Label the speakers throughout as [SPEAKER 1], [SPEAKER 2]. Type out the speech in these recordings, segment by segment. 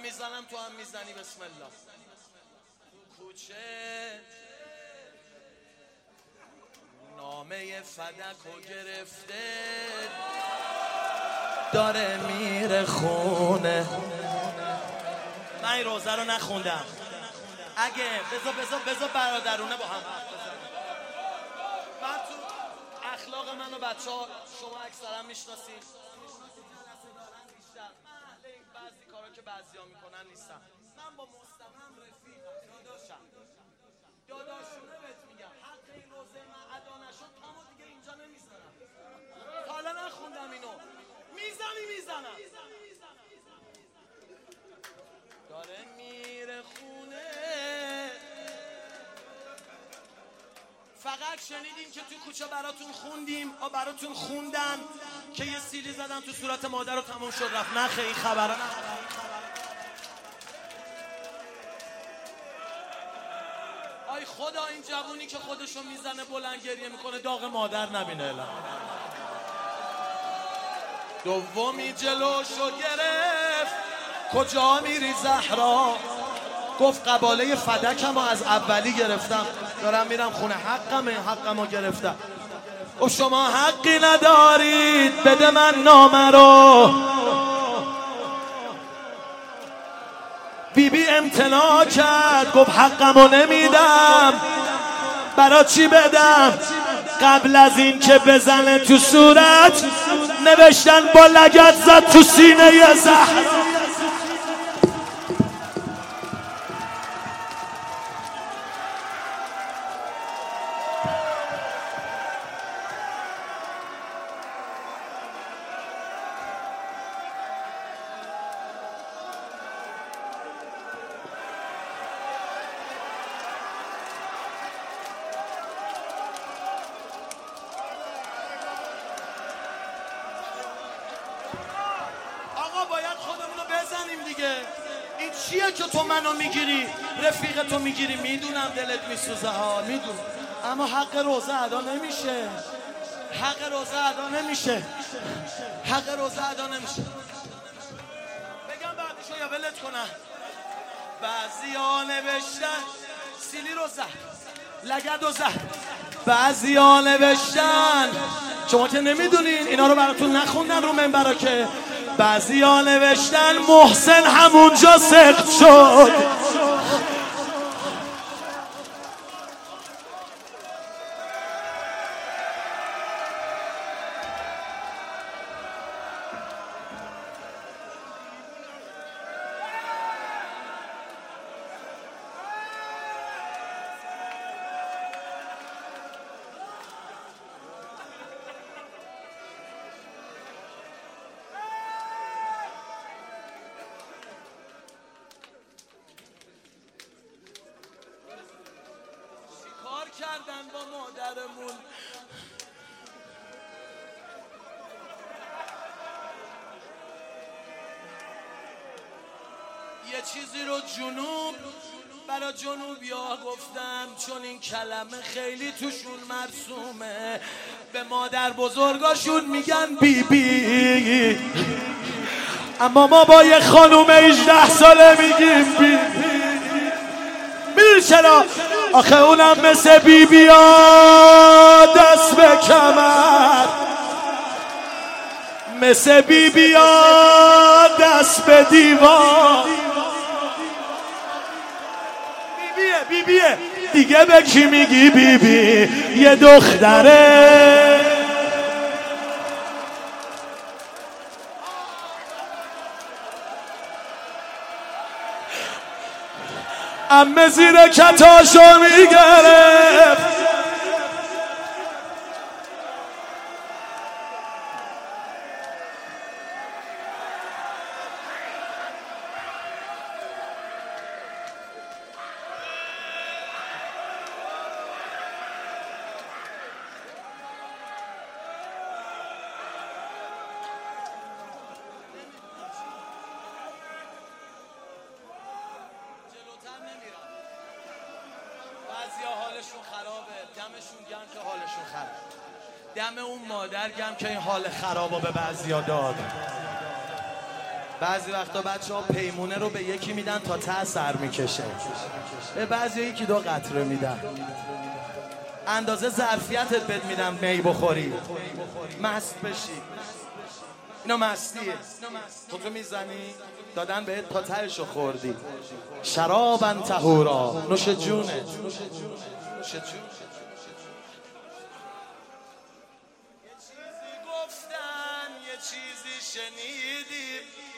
[SPEAKER 1] میزنم تو هم میزنی. بسم الله. کوچه نامه فدکو گرفته داره میره خونه. من این روزه رو نخوندم. اگه بذار برادرونه با هم حرف بزنیم. من تو اخلاق من و بچه ها شما اکثرا میشناسید. بعضی کارا که بعضی ها میکنن نیستم. من با مصطفیم رفیقم، داداشونه بهت میگم. حق این روزه من ادا نشد تمام دیگه اینجا نمیزنم. حالا نخوندم اینو. میزنم داره میره خونه. فقط شنیدیم که تو کوچه براتون خوندیم و براتون خوندن که یه سیلی زدن تو صورت مادر رو تموم شد رفت. نه خیلی خبره. آی خدا این جوونی که خودشو میزنه بلند گریه میکنه داغ مادر نبینه الان. دومی جلوشو گرفت کجا میری زهرا، گفت قباله فدکم از اولی گرفتم دارم میرم خونه. حقمو گرفتم. گفت شما حقی ندارید بده من نامه رو. بیبی امتناع کرد گفت حقمو نمیدم. برا چی بدم؟ قبل از این که بزنه تو صورت نوشتن با لگد زد تو سینه زهرا. باید خودمونو بزنیم دیگه. این چیه که تو منو میگیری رفیق تو میگیری؟ میدونم دلت میسوزه ها، میدونم، اما حق روزه ادا نمیشه. حق روزه ادا نمیشه. بگم بعدشو یا ولت کنم؟ بعضیا نوشتن سیلی رو زد لگد رو زد. بعضیا نوشتن، شما که نمیدونین اینا رو براتون نخوندن رو منبرا که. بعضیا نوشتن محسن همونجا سقط شد. کردن با مادرمون. یه چیزی رو جنوب برا جنوبیا گفتم چون این کلمه خیلی توشون مرسومه. به مادر بزرگاشون میگن بی بی، اما ما با یه خانوم 18 ساله میگیم بی بی. میدونی چرا؟ آخه اونم مثل بی بیا دست به کمر، مثل بی بیا دست به دیوار. بی بیه دیگه به کی میگی بی بی؟ یه دختره. عمه زیر کتاشو میگرفت. بعضیا حالشون خرابه، دمشون گرم که حالشون خرابه. دم اون مادر گرم که این حال خرابو به بعضیا داد. بعضی وقتا بچه‌ها پیمونه رو به یکی میدن تا ته سر میکشه، به بعضی یکی 2 قطره میدن، اندازه ظرفیتت بهت میدن می بخوری مست بشی. اینا مستیه، تو میزنی دادن بهت تا تهشو خوردی. شرابا طهورا، نوش جونه. نوش جون. یه چیزی گفتن، یه چیزی شنیدی،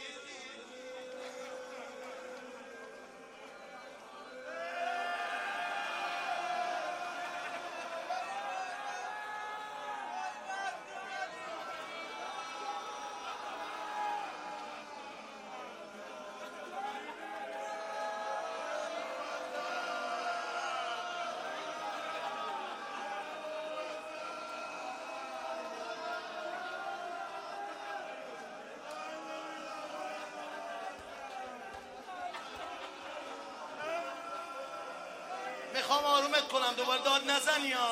[SPEAKER 1] میخوام آرومت کنم دوباره داد نزنی یا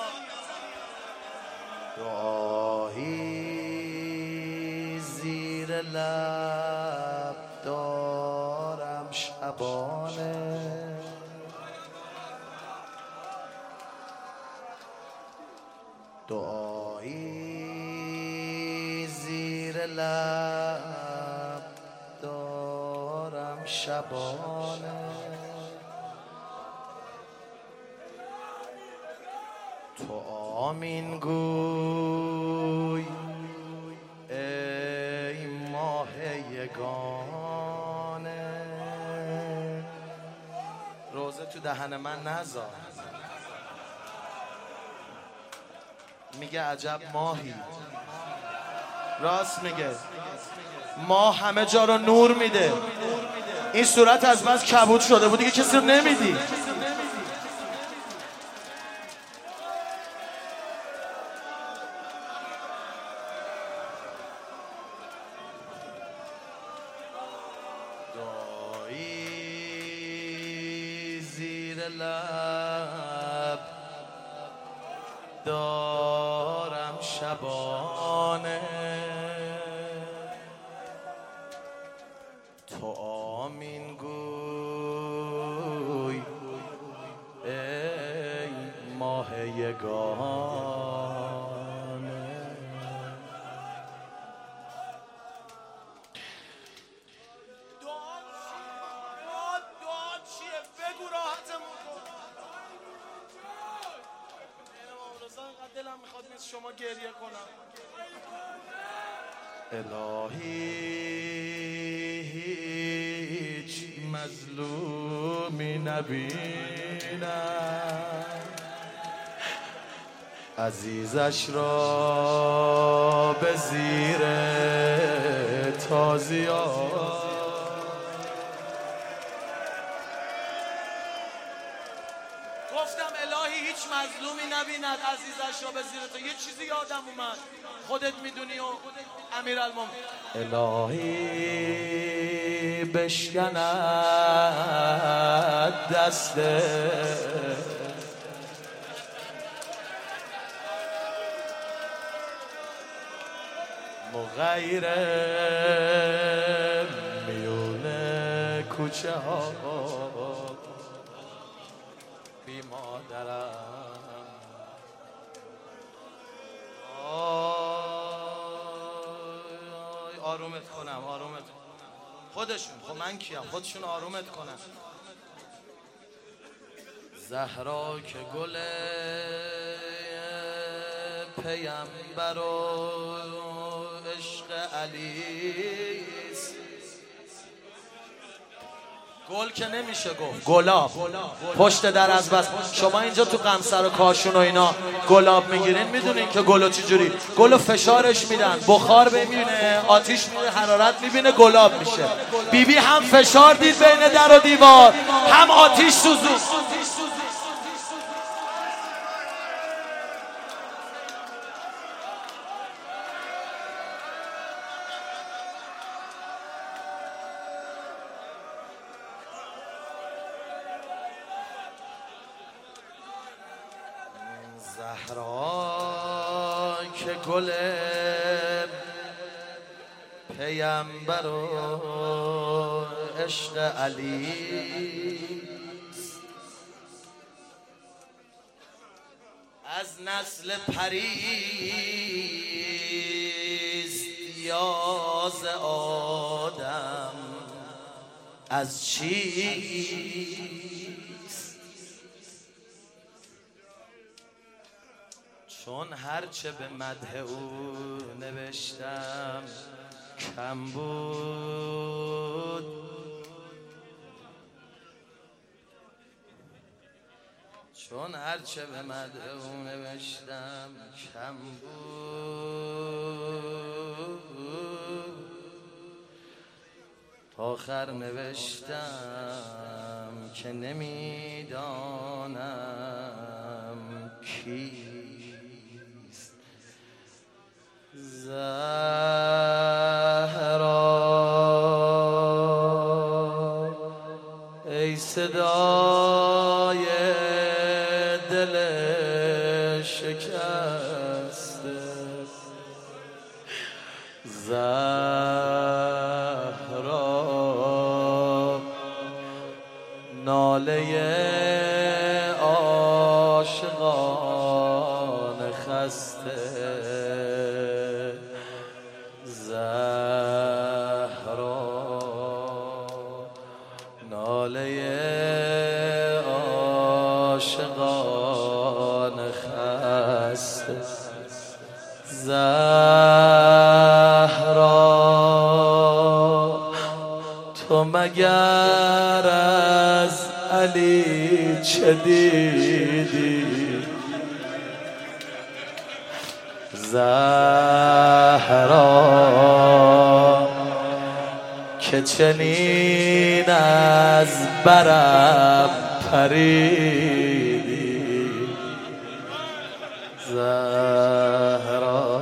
[SPEAKER 1] دعایی زیر لب دارم شبانه، دعایی زیر لب دارم شبانه، تو آمین گوی ای ماه یگانه. روزه تو دهن من نذار، میگه عجب ماهی. راست میگه، ماه همه جا رو نور میده، این صورت از بس کبود شده بود دیگه کسی رو نمیدی. زیر لب دارم شبانه، تو آمین گوی ای ماه یگانه. دلم میخواد مثل شما گریه کنم. الهی هیچ مظلومی نبینم، عزیزش را به زیر تازیان. گفتم الهی هیچ مظلومی نبیند عزیزش را به زیر تو. یه چیزی یادم اومد، خودت میدونی و امیرالمومنین. الهی بشکند دست مغیر میونه کوچه ها بی مادرم. آرومت کنم، آرومت خودشون، خب من کیم، خودشون آرومت کنم. زهرا که گل پیامبر و عشق علیست، گل که نمیشه گفت، گلاب پشت در از بس. شما اینجا تو قمصر و کاشون و اینا گلاب میگیرین، میدونین که گلو چجوری؟ گلو فشارش میدن، بخار ببینه، آتیش میده، حرارت میبینه، گلاب میشه. بیبی هم فشار دید بین در و دیوار، هم آتیش سوزون. زهرا که گل پیمبر و عشق علی از نسل پریست یا ز آدم از چیست؟ چون هرچه به مدح او نوشتم کم بود، چون هرچه به مدح او نوشتم کم بود، آخر نوشتم که نمیدانم کیست. زهرا ای صدای دل شکسته، زهرا ناله عاشقان خسته، زهرا ناله عاشقان خسته. زهرا تو مگر از علی چه دیدی؟ زهرا که چنین از برم پریدی؟ زهرا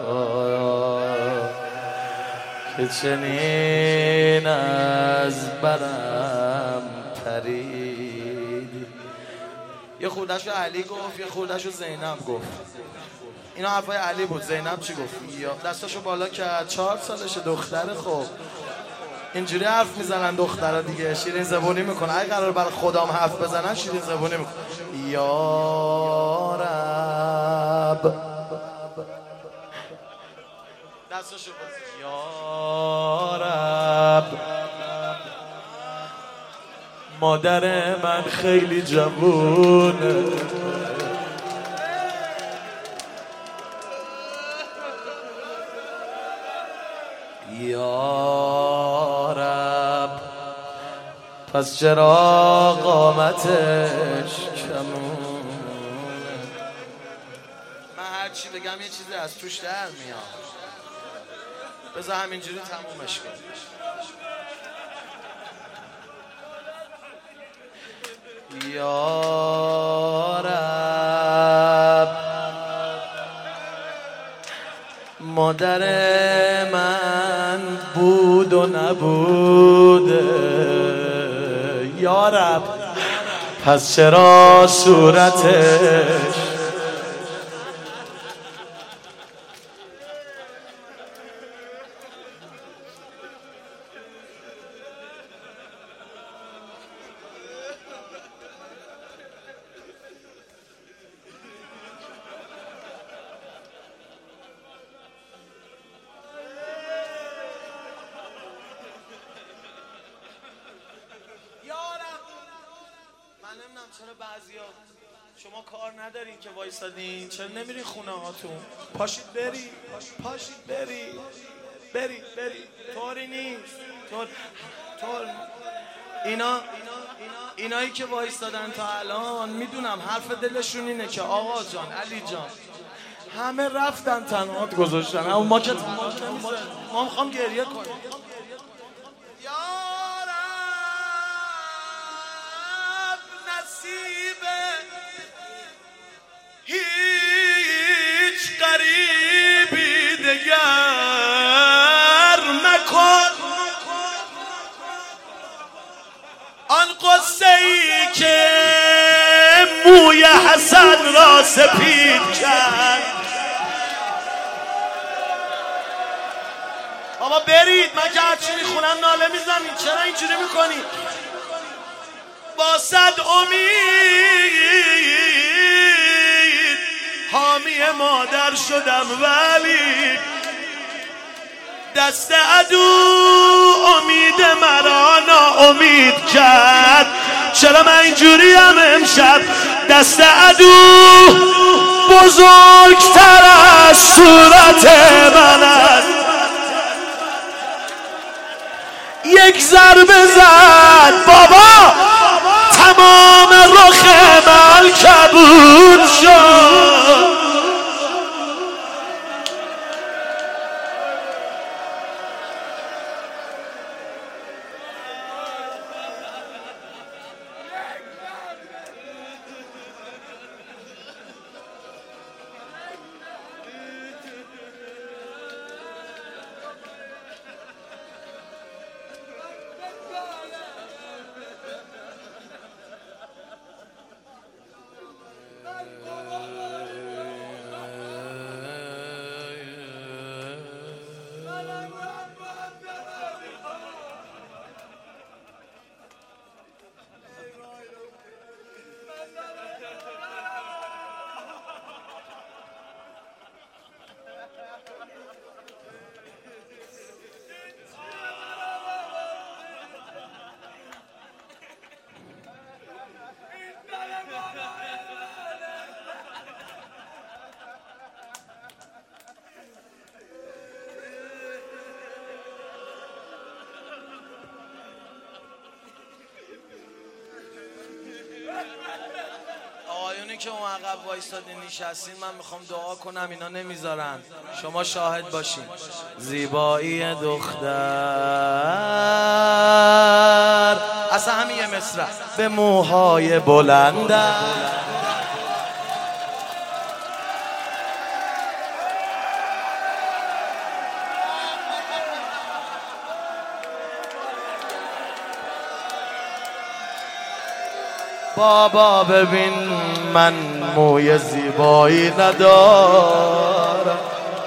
[SPEAKER 1] که چنین از برم پریدی. یه خورده‌شو علی گفت، یه خورده‌شو زینب گفت. اینا حرفای علی بود. زینب چی گفت؟ یا دستاشو بالا کرد، 4 سالشه دختر. خب اینجوری حرف میزنن دخترها دیگه، شیرین زبونی میکنن. اگه قرار برای خدام حرف بزنن شیرین زبونی میکنن. یا رب دستاشو بالا. یا رب مادر من خیلی جوونه، یا رب پس چرا قامتش کمونه؟ من هر چی بگم یه چیزی از توش در میاد. بذار همینجوری تمومش کن. یا رب مادر من بود و نبوده، یا رب پس چرا صورتش چرا بعضیا شما کار ندارین که وایسادین؟ چرا نمیرین خونه هاتون؟ پاشید بری، پاشید بری. طوری نیست. طور اینایی که وایسادن تا الان میدونم حرف دلشون اینه که آقا جان، علی جان، همه رفتن تنهات گذاشتن، اما ما که ما میخوام گریه کنیم. هیچ قریبی دگر مکن، آن قصه ای که موی حسن را سپید کرد. بابا برید، من که هرچی میخونم ناله میزنید، چرا اینجوری میکنی؟ با صد امید حامی مادر شدم، ولی دست عدو امید مرا ناامید کرد. چرا من اینجوریم امشب؟ دست عدو بزرگتر از صورت من است. یک ضربه زد بابا، تمام رخ من کبود شد. آقایونی که اون عقب وایستادین نشستین، من میخوام دعا کنم، اینا نمیذارن، شما شاهد باشین. زیبایی دختر، اصلا همین یه مصرع، به موهای بلندم بابا ببین من موی زیبایی ندارم.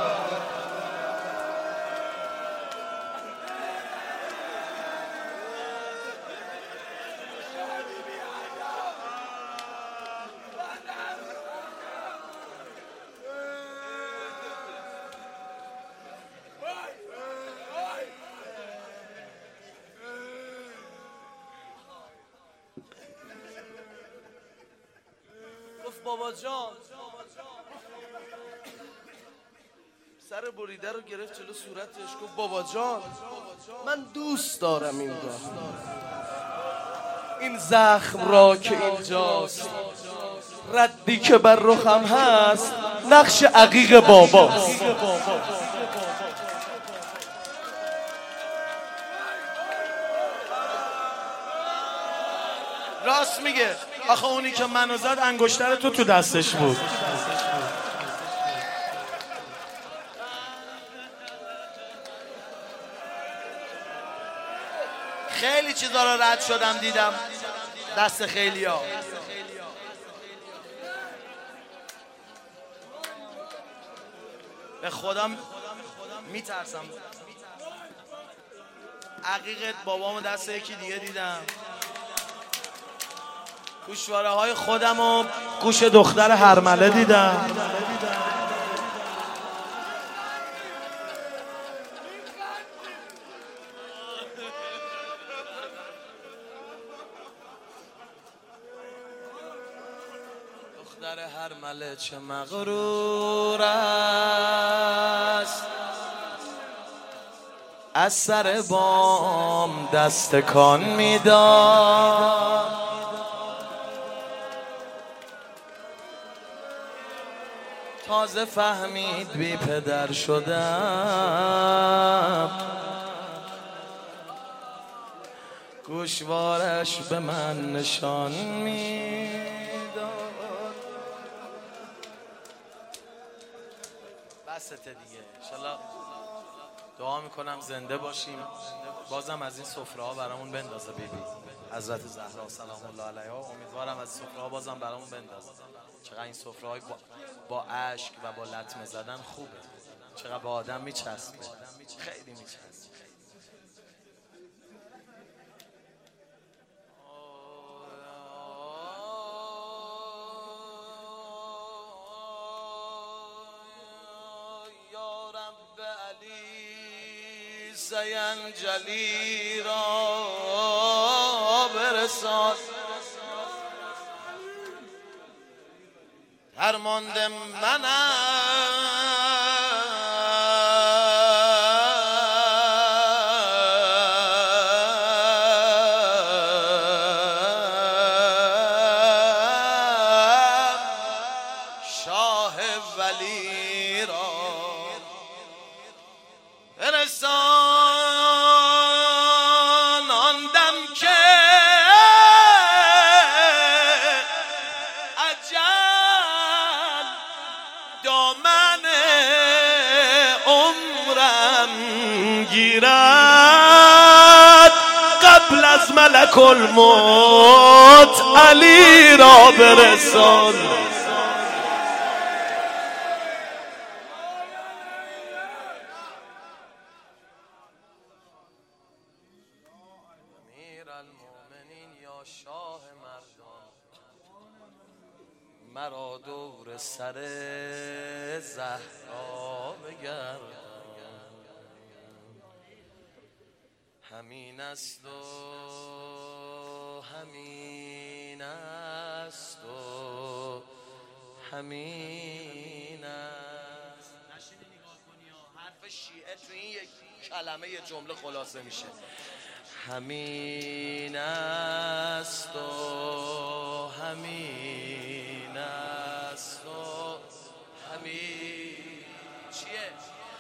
[SPEAKER 1] بابا جان سر بریده رو گرفت جلو صورتش، گفت بابا جان من دوست دارم این را، این زخم را که اینجاست، ردی که بر رخم هست نقش عقیق باباست. راست میگه، آخه اونی که منو زد انگشتر تو دستش بود. خیلی چیزا رو رد شدم دیدم دست خیلیا. به خدا میترسم. عقیقت بابامو دست یکی دیگه دیدم، گوشواره های خودم و گوش دختر هرمله دیدم. دختر هرمله چه مغرور است، از سر بام دست کان میداد. تازه فهمید بی پدر شدم، گوشوارش به من نشان میداد. بسته دیگه، انشالله دعا میکنم زنده باشیم، بازم از این سفره ها برامون بندازه بیبی حضرت زهرا سلام الله علیها. امیدوارم از سفره ها بازم برامون بندازه. چقدر این سفره های با اشک و با لطمه زدن خوبه، چقدر با آدم میچسبه، خیلی میچسبه. سینجلی را برسان درمانده شاه ولی را برسان آن دم که اجل دامن عمرم گیرد قبل از ملک الموت علی را برسان المؤمنین یا شاه مردان مرا دور سر زهرا بگردان همین است و همین است و همین است. نشینی نگاه کنی حرف شیعه تو این یک کلمه جمله خلاصه میشه. همین است و همین است و همین چیه؟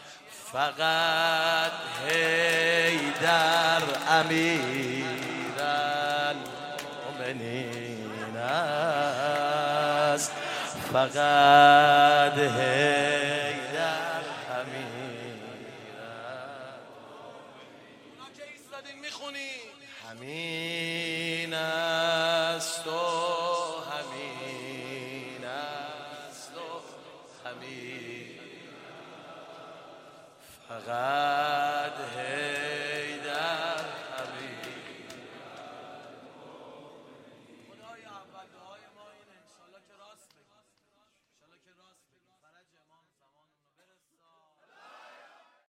[SPEAKER 1] فقط حیدر امیرالمؤمنین است فقط حیدر امیر اونا که ایستادین میخونی همین است و همین است و همین فقط